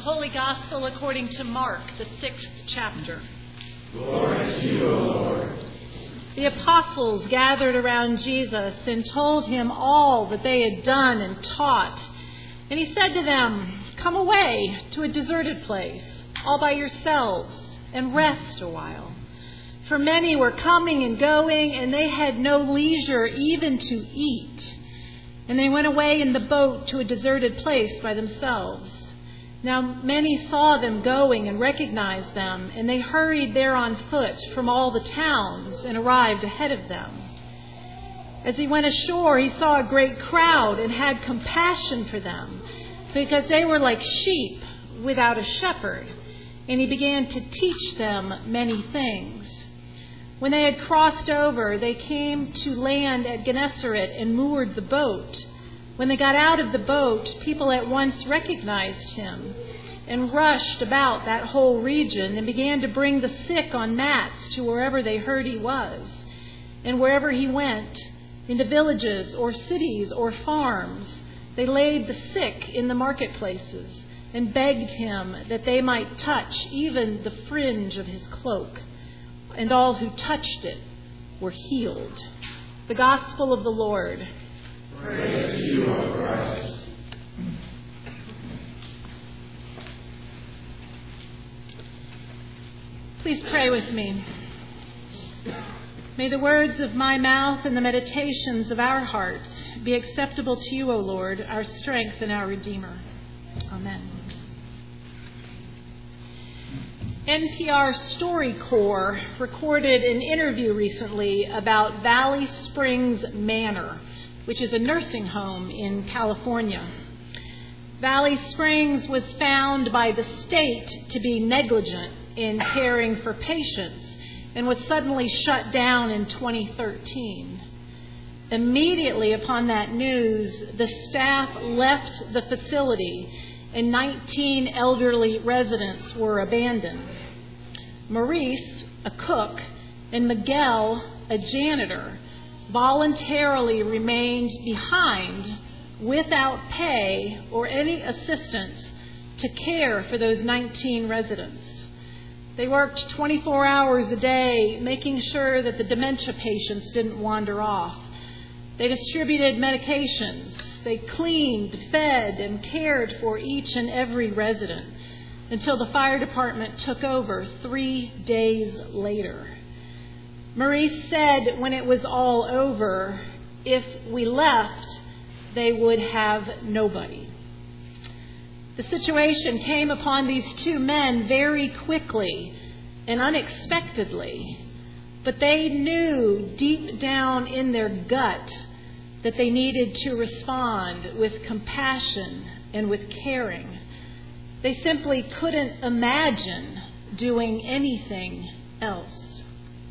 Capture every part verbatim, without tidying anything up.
Holy Gospel according to Mark, the sixth chapter. Glory to you, O Lord. The apostles gathered around Jesus and told him all that they had done and taught. And he said to them, "Come away to a deserted place, all by yourselves, and rest a while." For many were coming and going, and they had no leisure even to eat. And they went away in the boat to a deserted place by themselves. Now many saw them going and recognized them, and they hurried there on foot from all the towns and arrived ahead of them. As he went ashore, he saw a great crowd and had compassion for them, because they were like sheep without a shepherd, and he began to teach them many things. When they had crossed over, they came to land at Gennesaret and moored the boat. When they got out of the boat, people at once recognized him and rushed about that whole region and began to bring the sick on mats to wherever they heard he was. And wherever he went, into villages or cities or farms, they laid the sick in the marketplaces and begged him that they might touch even the fringe of his cloak. And all who touched it were healed. The Gospel of the Lord. Praise to you, O Christ. Please pray with me. May the words of my mouth and the meditations of our hearts be acceptable to you, O Lord, our strength and our Redeemer. Amen. N P R StoryCorps recorded an interview recently about Valley Springs Manor, which is a nursing home in California. Valley Springs was found by the state to be negligent in caring for patients and was suddenly shut down in twenty thirteen. Immediately upon that news, the staff left the facility and nineteen elderly residents were abandoned. Maurice, a cook, and Miguel, a janitor, voluntarily remained behind without pay or any assistance to care for those nineteen residents. They worked twenty-four hours a day, making sure that the dementia patients didn't wander off. They distributed medications. They cleaned, fed, and cared for each and every resident until the fire department took over three days later. Maurice said when it was all over, if we left, they would have nobody. The situation came upon these two men very quickly and unexpectedly, but they knew deep down in their gut that they needed to respond with compassion and with caring. They simply couldn't imagine doing anything else.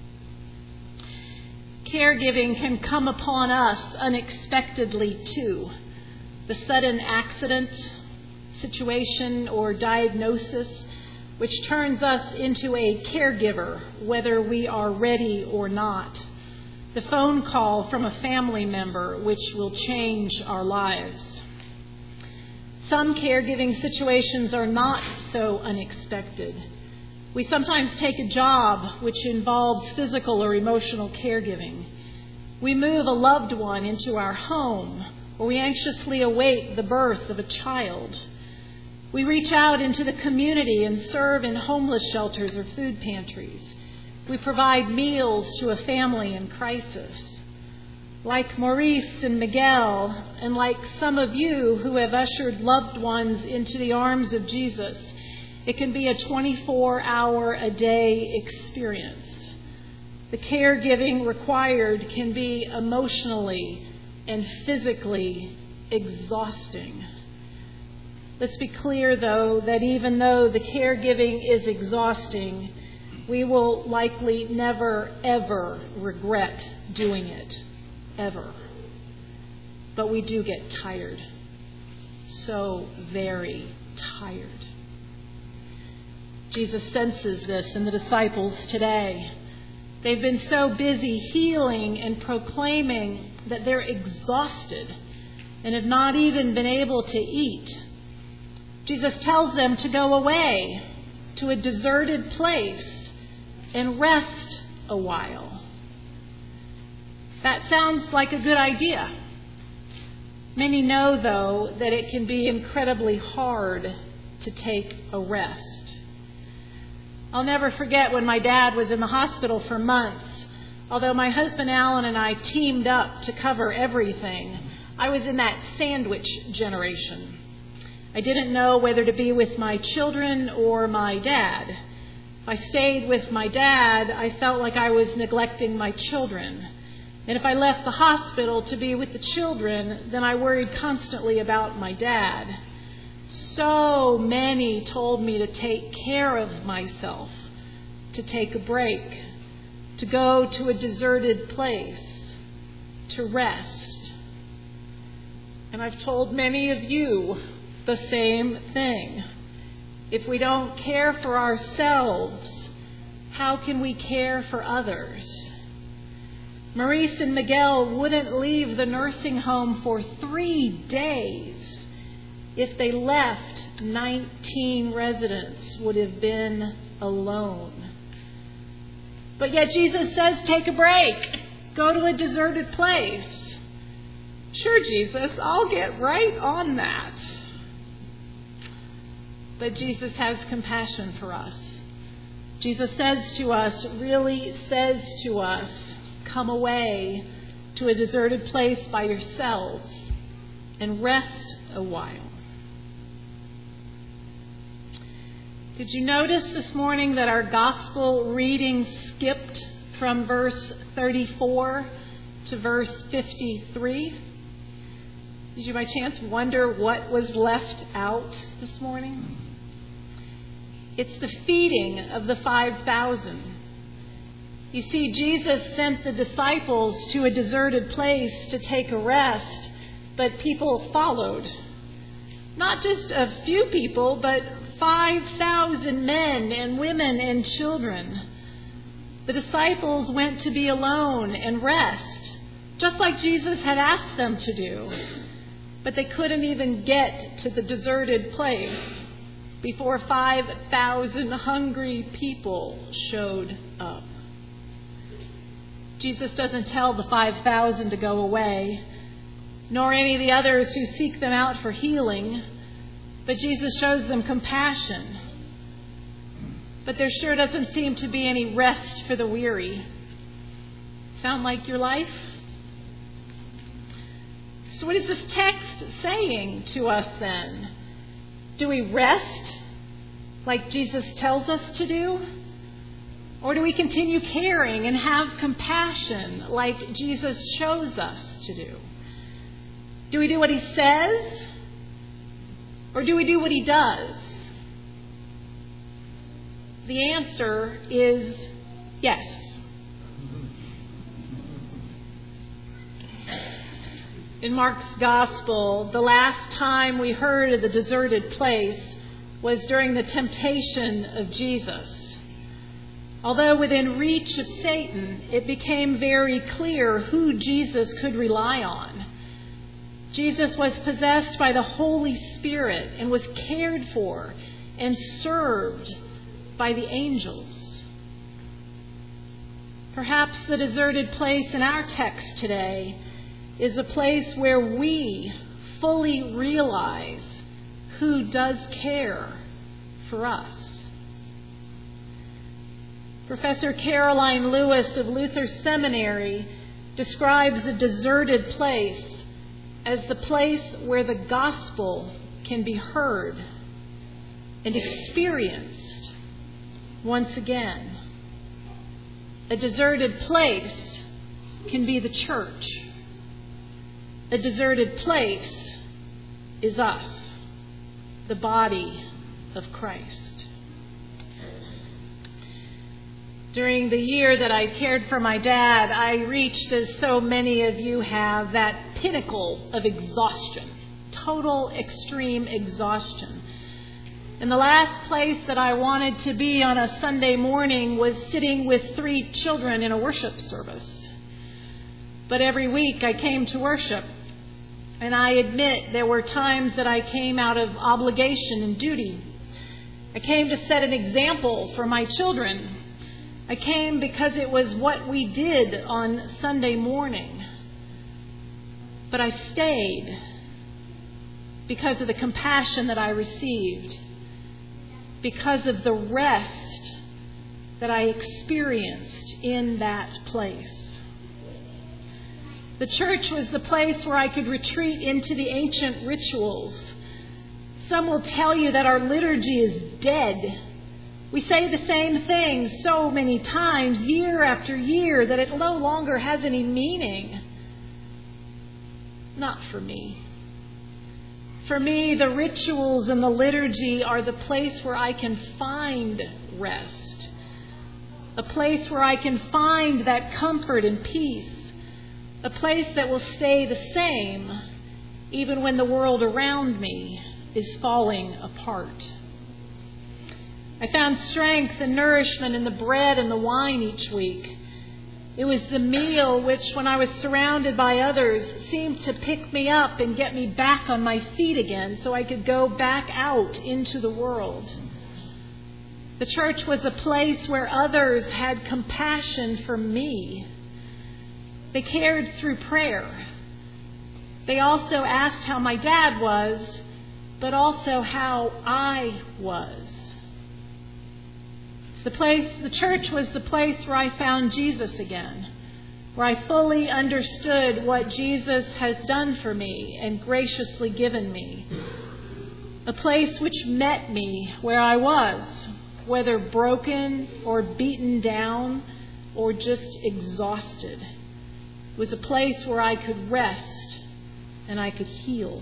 Caregiving can come upon us unexpectedly too. The sudden accident, situation, or diagnosis which turns us into a caregiver, whether we are ready or not. The phone call from a family member which will change our lives. Some caregiving situations are not so unexpected. We sometimes take a job which involves physical or emotional caregiving. We move a loved one into our home, or we anxiously await the birth of a child. We reach out into the community and serve in homeless shelters or food pantries. We provide meals to a family in crisis. Like Maurice and Miguel, and like some of you who have ushered loved ones into the arms of Jesus, it can be a twenty-four hour a day experience. The caregiving required can be emotionally and physically exhausting. Let's be clear, though, that even though the caregiving is exhausting, we will likely never, ever regret doing it. Ever. But we do get tired. So very tired. Jesus senses this in the disciples today. They've been so busy healing and proclaiming that they're exhausted and have not even been able to eat. Jesus tells them to go away to a deserted place and rest a while. That sounds like a good idea. Many know, though, that it can be incredibly hard to take a rest. I'll never forget when my dad was in the hospital for months. Although my husband Alan and I teamed up to cover everything, I was in that sandwich generation. I didn't know whether to be with my children or my dad. If I stayed with my dad, I felt like I was neglecting my children. And if I left the hospital to be with the children, then I worried constantly about my dad. So many told me to take care of myself, to take a break, to go to a deserted place, to rest. And I've told many of you the same thing. If we don't care for ourselves, how can we care for others? Maurice and Miguel wouldn't leave the nursing home for three days. If they left, nineteen residents would have been alone. But yet Jesus says, take a break. Go to a deserted place. Sure, Jesus, I'll get right on that. But Jesus has compassion for us. Jesus says to us, really says to us, come away to a deserted place by yourselves and rest a while. Did you notice this morning that our gospel reading skipped from verse thirty-four to verse fifty-three? Did you by chance wonder what was left out this morning? It's the feeding of the five thousand. You see, Jesus sent the disciples to a deserted place to take a rest, but people followed. Not just a few people, but five thousand men and women and children. The disciples went to be alone and rest, just like Jesus had asked them to do. But they couldn't even get to the deserted place before five thousand hungry people showed up. Jesus doesn't tell the five thousand to go away, nor any of the others who seek them out for healing, but Jesus shows them compassion. But there sure doesn't seem to be any rest for the weary. Sound like your life? So what is this text saying to us then? Do we rest like Jesus tells us to do? Or do we continue caring and have compassion like Jesus shows us to do? Do we do what he says? Or do we do what he does? The answer is yes. In Mark's Gospel, the last time we heard of the deserted place was during the temptation of Jesus. Although within reach of Satan, it became very clear who Jesus could rely on. Jesus was possessed by the Holy Spirit and was cared for and served by the angels. Perhaps the deserted place in our text today is a place where we fully realize who does care for us. Professor Caroline Lewis of Luther Seminary describes a deserted place as the place where the gospel can be heard and experienced once again. A deserted place can be the church. A deserted place is us, the body of Christ. During the year that I cared for my dad, I reached, as so many of you have, that pinnacle of exhaustion, total extreme exhaustion. And the last place that I wanted to be on a Sunday morning was sitting with three children in a worship service. But every week I came to worship, And I admit there were times that I came out of obligation and duty. I came to set an example for my children. I came because it was what we did on Sunday morning. But I stayed because of the compassion that I received, because of the rest that I experienced in that place. The church was the place where I could retreat into the ancient rituals. Some will tell you that our liturgy is dead. We say the same thing so many times, year after year, that it no longer has any meaning. Not for me. For me, the rituals and the liturgy are the place where I can find rest. A place where I can find that comfort and peace. A place that will stay the same even when the world around me is falling apart. I found strength and nourishment in the bread and the wine each week. It was the meal which, when I was surrounded by others, seemed to pick me up and get me back on my feet again so I could go back out into the world. The church was a place where others had compassion for me. They cared through prayer. They also asked how my dad was, but also how I was. The place, the church was the place where I found Jesus again, where I fully understood what Jesus has done for me and graciously given me. A place which met me where I was, whether broken or beaten down or just exhausted. It was a place where I could rest and I could heal.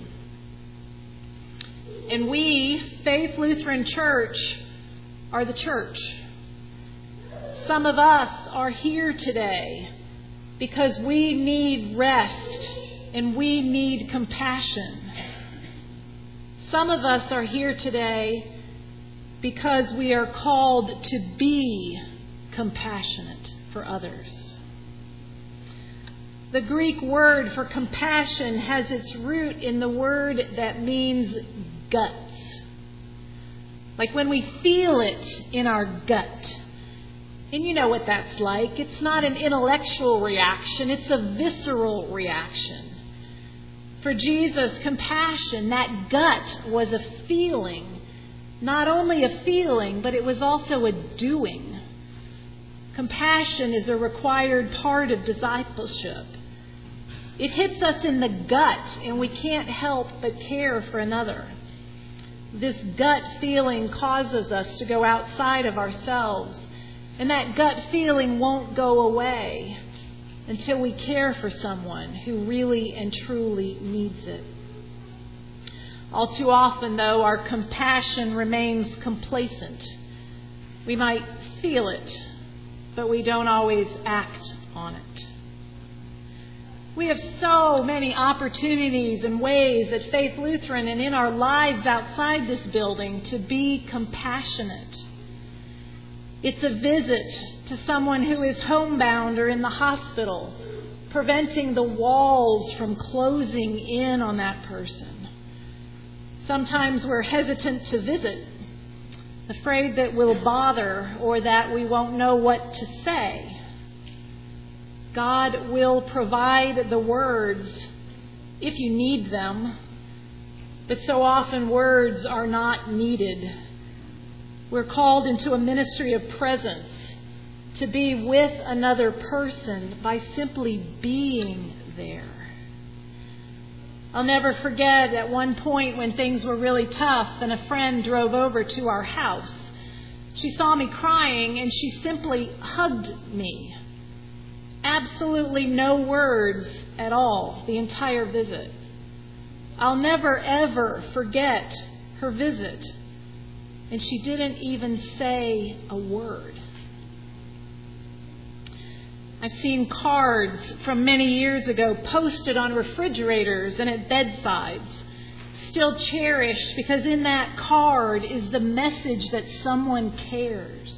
And we, Faith Lutheran Church, are the church. Some of us are here today because we need rest and we need compassion. Some of us are here today because we are called to be compassionate for others. The Greek word for compassion has its root in the word that means guts. Like when we feel it in our gut. And you know what that's like. It's not an intellectual reaction. It's a visceral reaction. For Jesus, compassion, that gut was a feeling. Not only a feeling, but it was also a doing. Compassion is a required part of discipleship. It hits us in the gut, and we can't help but care for another. This gut feeling causes us to go outside of ourselves. And that gut feeling won't go away until we care for someone who really and truly needs it. All too often, though, our compassion remains complacent. We might feel it, but we don't always act on it. We have so many opportunities and ways at Faith Lutheran and in our lives outside this building to be compassionate. It's a visit to someone who is homebound or in the hospital, preventing the walls from closing in on that person. Sometimes we're hesitant to visit, afraid that we'll bother or that we won't know what to say. God will provide the words if you need them, but so often words are not needed. We're called into a ministry of presence to be with another person by simply being there. I'll never forget at one point when things were really tough and a friend drove over to our house. She saw me crying and she simply hugged me. Absolutely no words at all the entire visit. I'll never ever forget her visit. And she didn't even say a word. I've seen cards from many years ago posted on refrigerators and at bedsides, still cherished because in that card is the message that someone cares.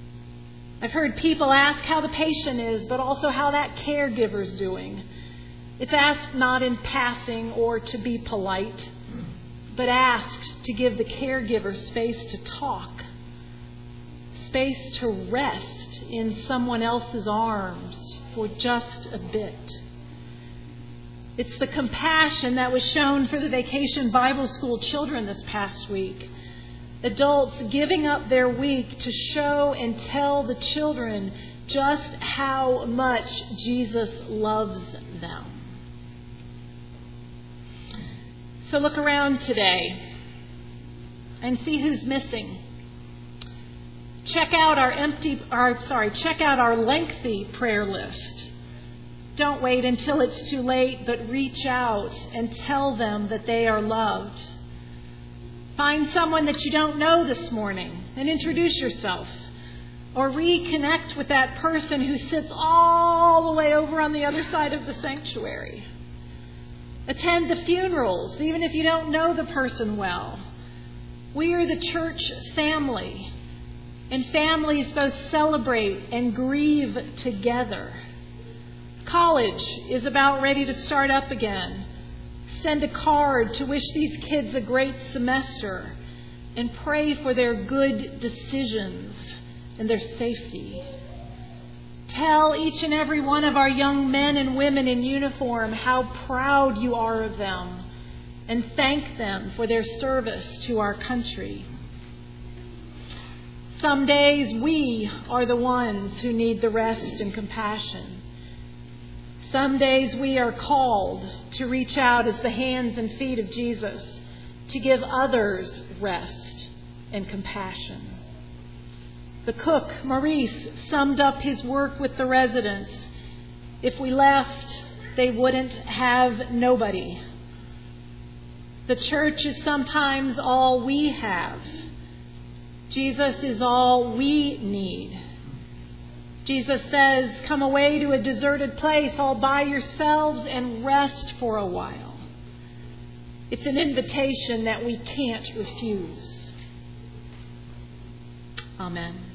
I've heard people ask how the patient is, but also how that caregiver's doing. It's asked not in passing or to be polite, but asked to give the caregiver space to talk, space to rest in someone else's arms for just a bit. It's the compassion that was shown for the Vacation Bible School children this past week. Adults giving up their week to show and tell the children just how much Jesus loves them. So look around today and see who's missing. Check out our empty, or sorry, check out our lengthy prayer list. Don't wait until it's too late, but reach out and tell them that they are loved. Find someone that you don't know this morning and introduce yourself. Or reconnect with that person who sits all the way over on the other side of the sanctuary. Attend the funerals, even if you don't know the person well. We are the church family, and families both celebrate and grieve together. College is about ready to start up again. Send a card to wish these kids a great semester and pray for their good decisions and their safety. Tell each and every one of our young men and women in uniform how proud you are of them and thank them for their service to our country. Some days we are the ones who need the rest and compassion. Some days we are called to reach out as the hands and feet of Jesus to give others rest and compassion. The cook, Maurice, summed up his work with the residents. If we left, they wouldn't have nobody. The church is sometimes all we have. Jesus is all we need. Jesus says, come away to a deserted place all by yourselves and rest for a while. It's an invitation that we can't refuse. Amen.